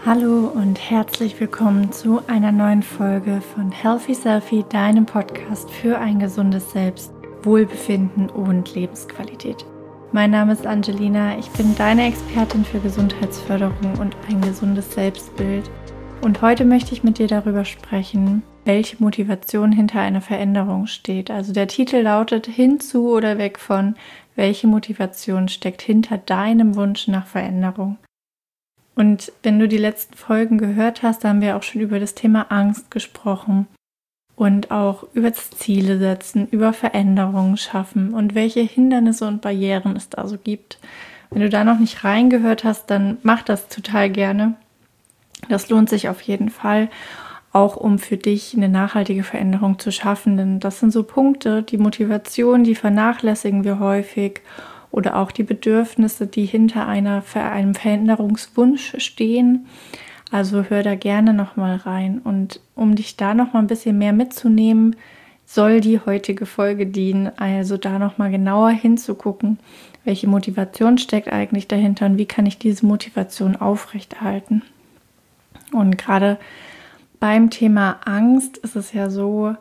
Hallo und herzlich willkommen zu einer neuen Folge von Healthy Selfie, deinem Podcast für ein gesundes Selbst, Wohlbefinden und Lebensqualität. Mein Name ist Angelina, ich bin deine Expertin für Gesundheitsförderung und ein gesundes Selbstbild. Und heute möchte ich mit dir darüber sprechen, welche Motivation hinter einer Veränderung steht. Also der Titel lautet Hinzu oder weg von, welche Motivation steckt hinter deinem Wunsch nach Veränderung. Und wenn du die letzten Folgen gehört hast, da haben wir auch schon über das Thema Angst gesprochen und auch über das Ziele setzen, über Veränderungen schaffen und welche Hindernisse und Barrieren es da so gibt. Wenn du da noch nicht reingehört hast, dann mach das total gerne. Das lohnt sich auf jeden Fall, auch um für dich eine nachhaltige Veränderung zu schaffen, denn das sind so Punkte, die Motivation, die vernachlässigen wir häufig. Oder auch die Bedürfnisse, die hinter einem Veränderungswunsch stehen. Also hör da gerne nochmal rein. Und um dich da nochmal ein bisschen mehr mitzunehmen, soll die heutige Folge dienen. Also da nochmal genauer hinzugucken, welche Motivation steckt eigentlich dahinter und wie kann ich diese Motivation aufrechterhalten. Und gerade beim Thema Angst ist es ja so,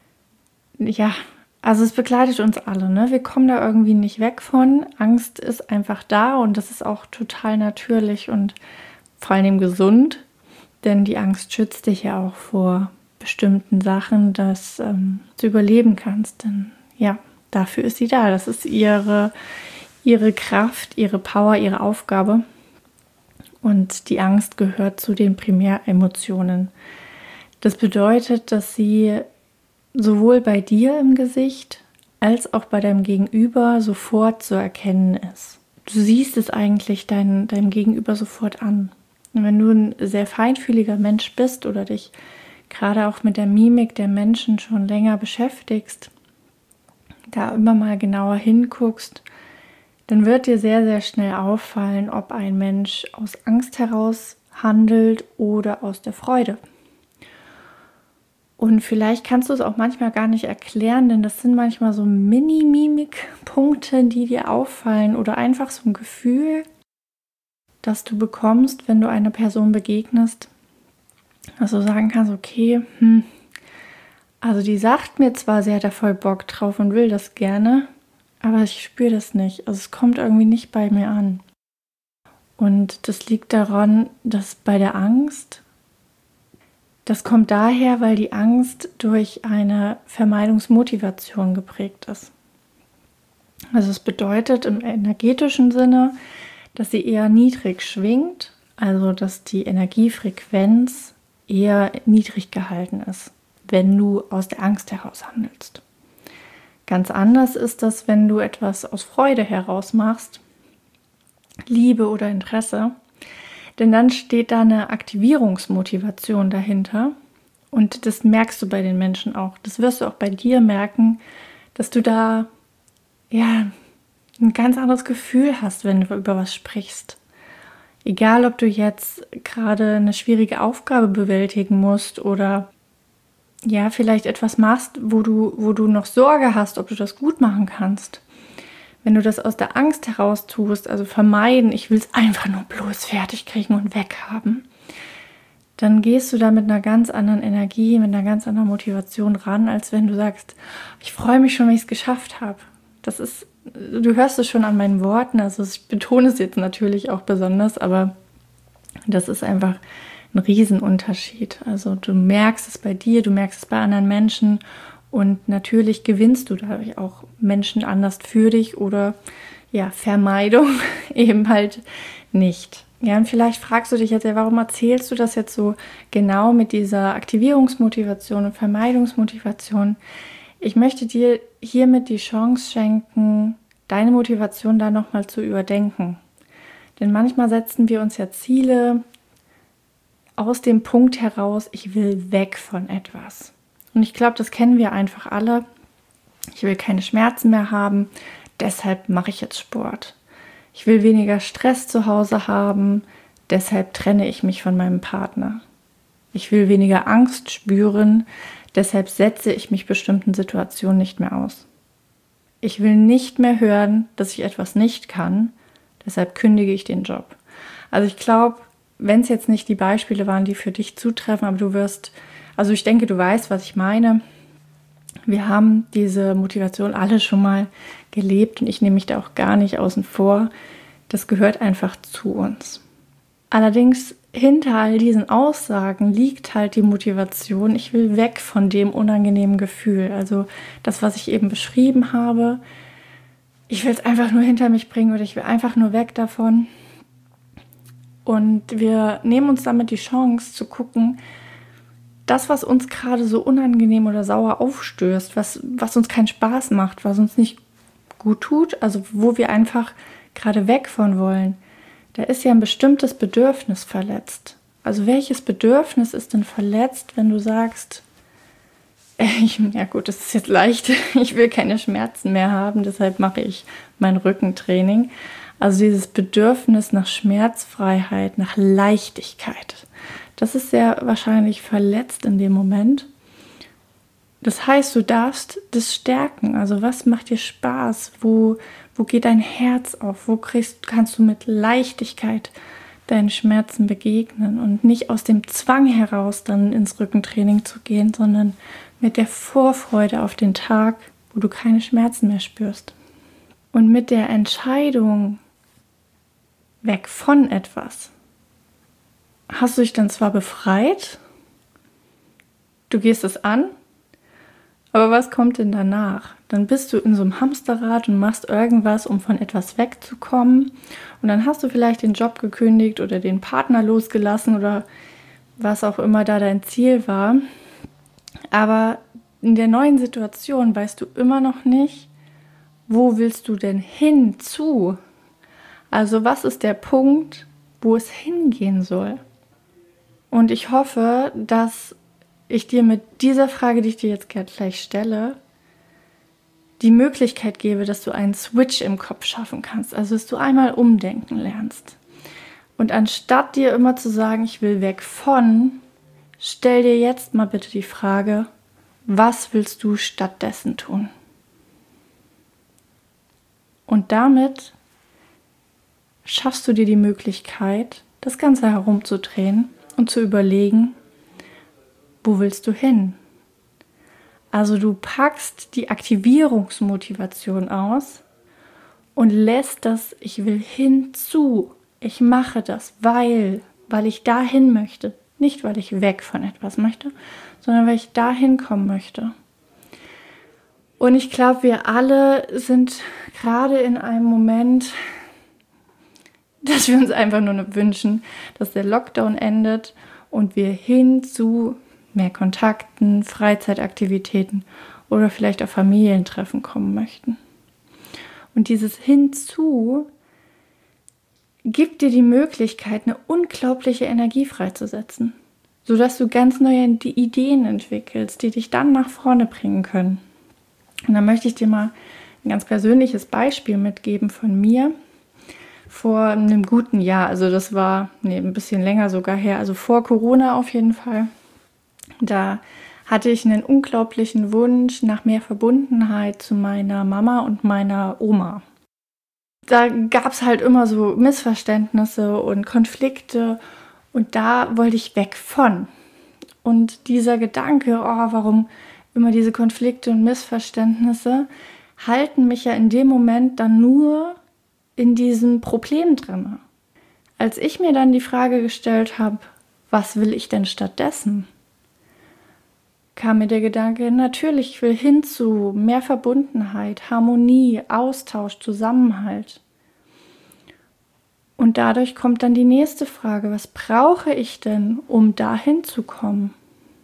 also es begleitet uns alle, ne? Wir kommen da irgendwie nicht weg von. Angst ist einfach da und das ist auch total natürlich und vor allem gesund, denn die Angst schützt dich ja auch vor bestimmten Sachen, dass du überleben kannst. Denn ja, dafür ist sie da. Das ist ihre Kraft, ihre Power, ihre Aufgabe. Und die Angst gehört zu den Primäremotionen. Das bedeutet, dass sie sowohl bei dir im Gesicht als auch bei deinem Gegenüber sofort zu erkennen ist. Du siehst es eigentlich deinem Gegenüber sofort an. Und wenn du ein sehr feinfühliger Mensch bist oder dich gerade auch mit der Mimik der Menschen schon länger beschäftigst, da immer mal genauer hinguckst, dann wird dir sehr, sehr schnell auffallen, ob ein Mensch aus Angst heraus handelt oder aus der Freude. Und vielleicht kannst du es auch manchmal gar nicht erklären, denn das sind manchmal so Mini-Mimik-Punkte, die dir auffallen oder einfach so ein Gefühl, das du bekommst, wenn du einer Person begegnest, dass du sagen kannst, okay, also die sagt mir zwar, sie hat da voll Bock drauf und will das gerne, aber ich spüre das nicht. Also es kommt irgendwie nicht bei mir an. Und das liegt daran, dass bei der Angst, das kommt daher, weil die Angst durch eine Vermeidungsmotivation geprägt ist. Also es bedeutet im energetischen Sinne, dass sie eher niedrig schwingt, also dass die Energiefrequenz eher niedrig gehalten ist, wenn du aus der Angst heraus handelst. Ganz anders ist das, wenn du etwas aus Freude heraus machst, Liebe oder Interesse. Denn dann steht da eine Aktivierungsmotivation dahinter und das merkst du bei den Menschen auch. Das wirst du auch bei dir merken, dass du da ein ganz anderes Gefühl hast, wenn du über was sprichst. Egal, ob du jetzt gerade eine schwierige Aufgabe bewältigen musst oder vielleicht etwas machst, wo du noch Sorge hast, ob du das gut machen kannst. Wenn du das aus der Angst heraus tust, also vermeiden, ich will es einfach nur bloß fertig kriegen und weghaben, dann gehst du da mit einer ganz anderen Energie, mit einer ganz anderen Motivation ran, als wenn du sagst, ich freue mich schon, wenn ich es geschafft habe. Du hörst es schon an meinen Worten, also ich betone es jetzt natürlich auch besonders, aber das ist einfach ein Riesenunterschied. Also du merkst es bei dir, du merkst es bei anderen Menschen. Und natürlich gewinnst du dadurch auch Menschen anders für dich oder Vermeidung eben halt nicht. Ja, und vielleicht fragst du dich jetzt, warum erzählst du das jetzt so genau mit dieser Aktivierungsmotivation und Vermeidungsmotivation? Ich möchte dir hiermit die Chance schenken, deine Motivation da nochmal zu überdenken. Denn manchmal setzen wir uns ja Ziele aus dem Punkt heraus, ich will weg von etwas. Und ich glaube, das kennen wir einfach alle. Ich will keine Schmerzen mehr haben, deshalb mache ich jetzt Sport. Ich will weniger Stress zu Hause haben, deshalb trenne ich mich von meinem Partner. Ich will weniger Angst spüren, deshalb setze ich mich bestimmten Situationen nicht mehr aus. Ich will nicht mehr hören, dass ich etwas nicht kann, deshalb kündige ich den Job. Also ich glaube, wenn es jetzt nicht die Beispiele waren, die für dich zutreffen, aber ich denke, du weißt, was ich meine. Wir haben diese Motivation alle schon mal gelebt und ich nehme mich da auch gar nicht außen vor. Das gehört einfach zu uns. Allerdings hinter all diesen Aussagen liegt halt die Motivation, ich will weg von dem unangenehmen Gefühl. Also das, was ich eben beschrieben habe, ich will es einfach nur hinter mich bringen oder ich will einfach nur weg davon. Und wir nehmen uns damit die Chance zu gucken, das, was uns gerade so unangenehm oder sauer aufstößt, was uns keinen Spaß macht, was uns nicht gut tut, also wo wir einfach gerade weg von wollen, da ist ja ein bestimmtes Bedürfnis verletzt. Also welches Bedürfnis ist denn verletzt, wenn du sagst, ja gut, das ist jetzt leicht, ich will keine Schmerzen mehr haben, deshalb mache ich mein Rückentraining. Also dieses Bedürfnis nach Schmerzfreiheit, nach Leichtigkeit, das ist sehr wahrscheinlich verletzt in dem Moment. Das heißt, du darfst das stärken. Also was macht dir Spaß? Wo geht dein Herz auf? Kannst du mit Leichtigkeit deinen Schmerzen begegnen und nicht aus dem Zwang heraus dann ins Rückentraining zu gehen, sondern mit der Vorfreude auf den Tag, wo du keine Schmerzen mehr spürst. Und mit der Entscheidung weg von etwas hast du dich dann zwar befreit, du gehst es an, aber was kommt denn danach? Dann bist du in so einem Hamsterrad und machst irgendwas, um von etwas wegzukommen. Und dann hast du vielleicht den Job gekündigt oder den Partner losgelassen oder was auch immer da dein Ziel war. Aber in der neuen Situation weißt du immer noch nicht, wo willst du denn hinzu? Also was ist der Punkt, wo es hingehen soll? Und ich hoffe, dass ich dir mit dieser Frage, die ich dir jetzt gleich stelle, die Möglichkeit gebe, dass du einen Switch im Kopf schaffen kannst. Also, dass du einmal umdenken lernst. Und anstatt dir immer zu sagen, ich will weg von, stell dir jetzt mal bitte die Frage, was willst du stattdessen tun? Und damit schaffst du dir die Möglichkeit, das Ganze herumzudrehen und zu überlegen, wo willst du hin? Also du packst die Aktivierungsmotivation aus und lässt das, ich will hinzu, ich mache das, weil ich dahin möchte. Nicht, weil ich weg von etwas möchte, sondern weil ich dahin kommen möchte. Und ich glaube, wir alle sind gerade in einem Moment, dass wir uns einfach nur wünschen, dass der Lockdown endet und wir hin zu mehr Kontakten, Freizeitaktivitäten oder vielleicht auch Familientreffen kommen möchten. Und dieses Hinzu gibt dir die Möglichkeit, eine unglaubliche Energie freizusetzen, sodass du ganz neue Ideen entwickelst, die dich dann nach vorne bringen können. Und da möchte ich dir mal ein ganz persönliches Beispiel mitgeben von mir. Vor einem guten Jahr, also das war ein bisschen länger sogar her, also vor Corona auf jeden Fall. Da hatte ich einen unglaublichen Wunsch nach mehr Verbundenheit zu meiner Mama und meiner Oma. Da gab es halt immer so Missverständnisse und Konflikte und da wollte ich weg von. Und dieser Gedanke, warum immer diese Konflikte und Missverständnisse, halten mich ja in dem Moment dann nur in diesem Problem drin. Als ich mir dann die Frage gestellt habe, was will ich denn stattdessen? Kam mir der Gedanke, natürlich, ich will hin zu mehr Verbundenheit, Harmonie, Austausch, Zusammenhalt. Und dadurch kommt dann die nächste Frage, was brauche ich denn, um dahin zu kommen?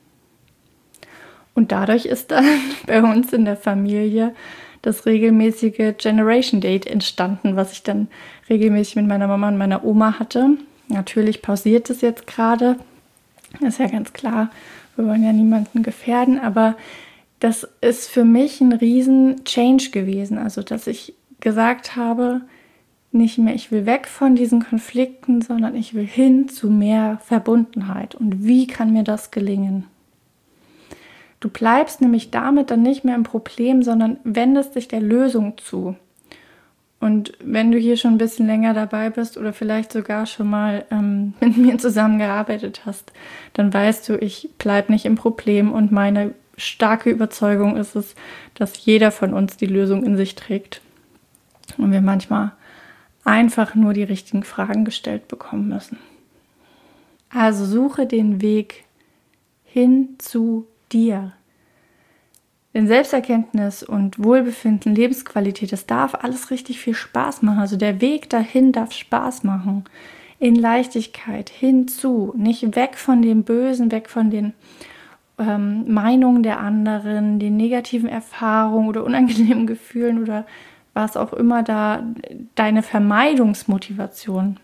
Und dadurch ist dann bei uns in der Familie das regelmäßige Generation Date entstanden, was ich dann regelmäßig mit meiner Mama und meiner Oma hatte. Natürlich pausiert es jetzt gerade, ist ja ganz klar. Wir wollen ja niemanden gefährden, aber das ist für mich ein riesen Change gewesen. Also, dass ich gesagt habe, nicht mehr, ich will weg von diesen Konflikten, sondern ich will hin zu mehr Verbundenheit. Und wie kann mir das gelingen? Du bleibst nämlich damit dann nicht mehr im Problem, sondern wendest dich der Lösung zu. Und wenn du hier schon ein bisschen länger dabei bist oder vielleicht sogar schon mal mit mir zusammengearbeitet hast, dann weißt du, ich bleibe nicht im Problem und meine starke Überzeugung ist es, dass jeder von uns die Lösung in sich trägt und wir manchmal einfach nur die richtigen Fragen gestellt bekommen müssen. Also suche den Weg hin zu dir. Denn Selbsterkenntnis und Wohlbefinden, Lebensqualität, das darf alles richtig viel Spaß machen. Also der Weg dahin darf Spaß machen. In Leichtigkeit, hinzu, nicht weg von dem Bösen, weg von den Meinungen der anderen, den negativen Erfahrungen oder unangenehmen Gefühlen oder was auch immer da deine Vermeidungsmotivation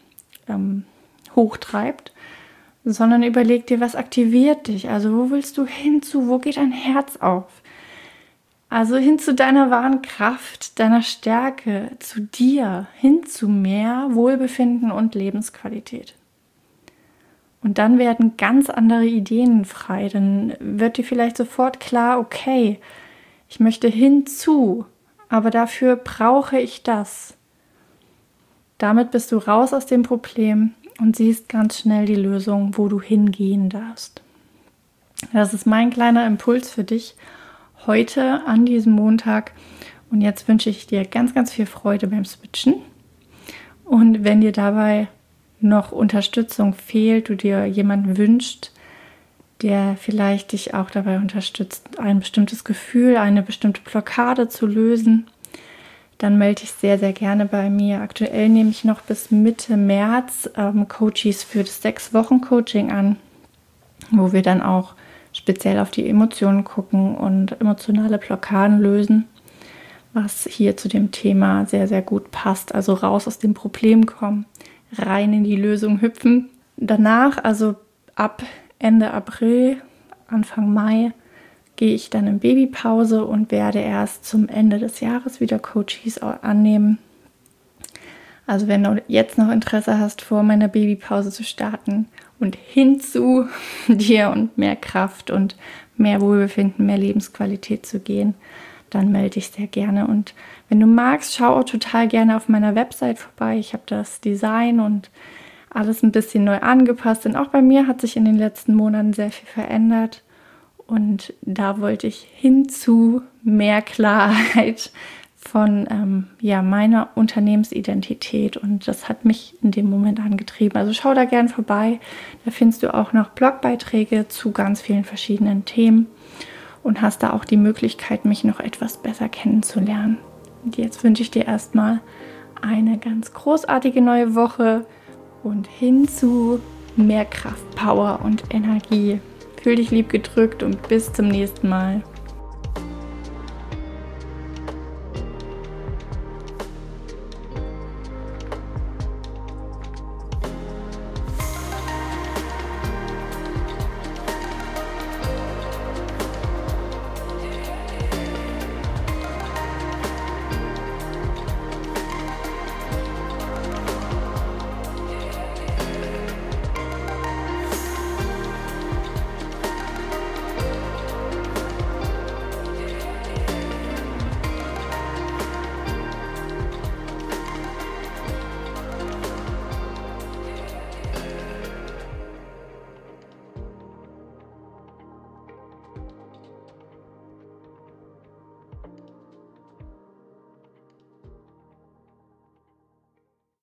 hochtreibt, sondern überleg dir, was aktiviert dich? Also wo willst du hinzu? Wo geht dein Herz auf? Also hin zu deiner wahren Kraft, deiner Stärke, zu dir, hin zu mehr Wohlbefinden und Lebensqualität. Und dann werden ganz andere Ideen frei. Dann wird dir vielleicht sofort klar, okay, ich möchte hinzu, aber dafür brauche ich das. Damit bist du raus aus dem Problem und siehst ganz schnell die Lösung, wo du hingehen darfst. Das ist mein kleiner Impuls für dich heute an diesem Montag. Und jetzt wünsche ich dir ganz, ganz viel Freude beim Switchen. Und wenn dir dabei noch Unterstützung fehlt, du dir jemanden wünschst, der vielleicht dich auch dabei unterstützt, ein bestimmtes Gefühl, eine bestimmte Blockade zu lösen, dann melde dich sehr, sehr gerne bei mir. Aktuell nehme ich noch bis Mitte März Coaches für das 6-Wochen-Coaching an, wo wir dann auch speziell auf die Emotionen gucken und emotionale Blockaden lösen, was hier zu dem Thema sehr, sehr gut passt. Also raus aus dem Problem kommen, rein in die Lösung hüpfen. Danach, also ab Ende April, Anfang Mai, gehe ich dann in Babypause und werde erst zum Ende des Jahres wieder Coaches annehmen. Also wenn du jetzt noch Interesse hast, vor meiner Babypause zu starten und hin zu dir und mehr Kraft und mehr Wohlbefinden, mehr Lebensqualität zu gehen, dann melde dich sehr gerne. Und wenn du magst, schau auch total gerne auf meiner Website vorbei. Ich habe das Design und alles ein bisschen neu angepasst, denn auch bei mir hat sich in den letzten Monaten sehr viel verändert. Und da wollte ich hin zu mehr Klarheit von meiner Unternehmensidentität, und das hat mich in dem Moment angetrieben. Also schau da gern vorbei, da findest du auch noch Blogbeiträge zu ganz vielen verschiedenen Themen und hast da auch die Möglichkeit, mich noch etwas besser kennenzulernen. Und jetzt wünsche ich dir erstmal eine ganz großartige neue Woche und hin zu mehr Kraft, Power und Energie. Fühl dich lieb gedrückt und bis zum nächsten Mal.